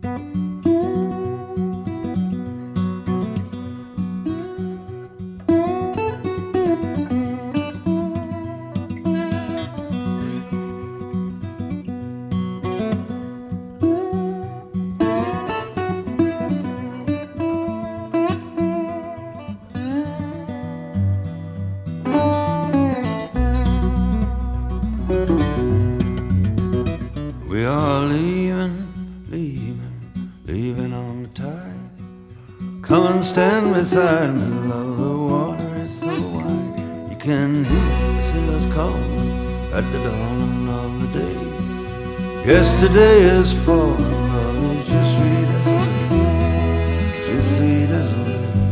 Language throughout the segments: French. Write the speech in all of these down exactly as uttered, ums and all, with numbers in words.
We are leaving, leaving, leaving on the tide. Come and stand beside me, love, the water is so wide. You can hear the sailors calling at the dawn of the day. Yesterday is falling, love, is just sweet as a lake, just sweet as a lake.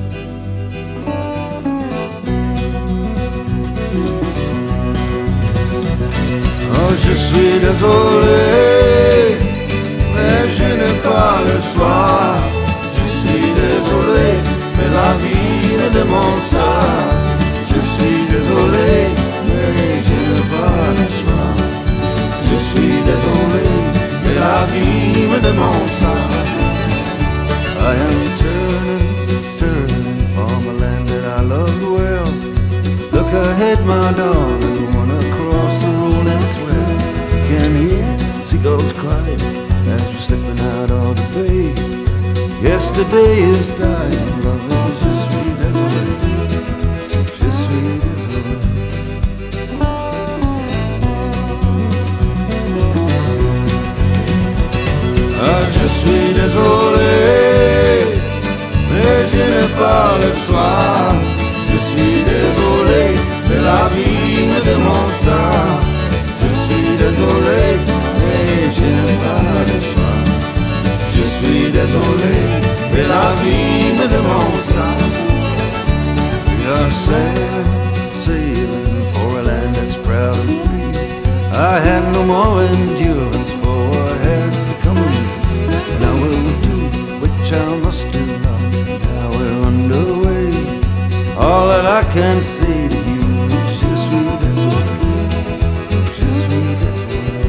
Oh, je suis désolé, mais je n'ai pas le choix. Je suis désolé, mais la vie ne demande ça. Je suis désolé, mais je n'ai pas le choix. Je suis désolé, mais la vie me demande ça. I am turning, turning from a land that I love well. Look ahead, my darling, wanna cross the rolling swell. You can hear seagulls crying as we're slipping out of the bay. Yesterday is dying, love is just sweet as a lake, just sweet as a lake. Ah, je suis désolé, mais je n'ai pas le choix. Je suis désolé, mais la vie me demande ça. Je suis désolé, mais je n'ai pas le choix. Je suis désolé, mais la vie me demande ça. We are sailing, sailing for a land that's proud and free. I had no more endurance for what had become of me. And I will do which I must do now. Now we're underway. All that I can say to you is je suis désolé, je suis désolé.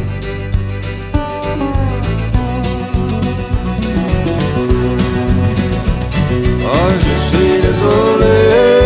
Oh, je suis désolé,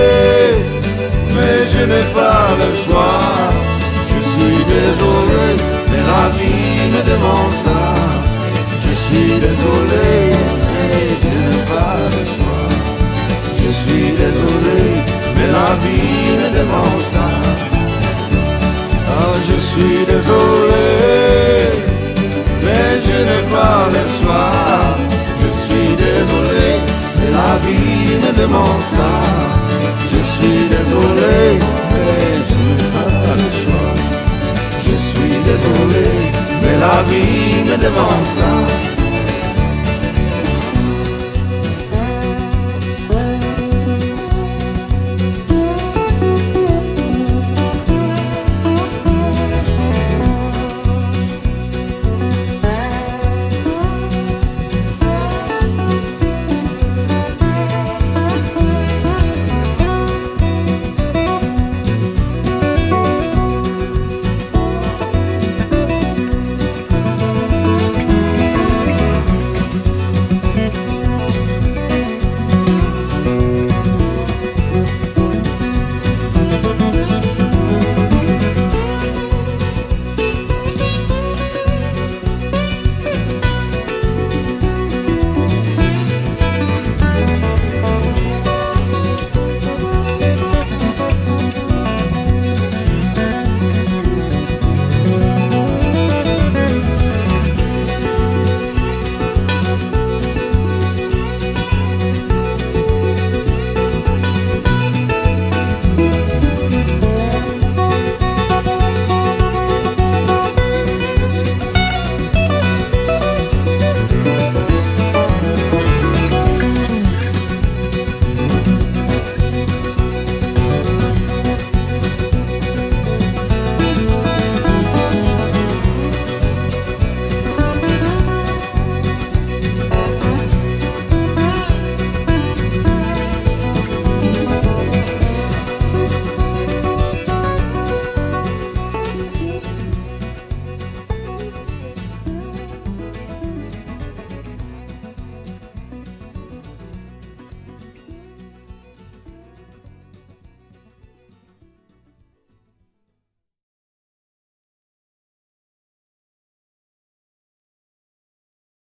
mais je n'ai pas le choix. Je suis désolé, mais la vie me demande ça. Je suis désolé, mais je n'ai pas le choix. Je suis désolé, mais la vie me demande ça. Oh, je suis désolé, mais je n'ai pas le choix. Je suis désolé, mais la vie me demande ça. Je suis désolé, mais je n'ai pas le choix. Je suis désolé, mais la vie me demande ça.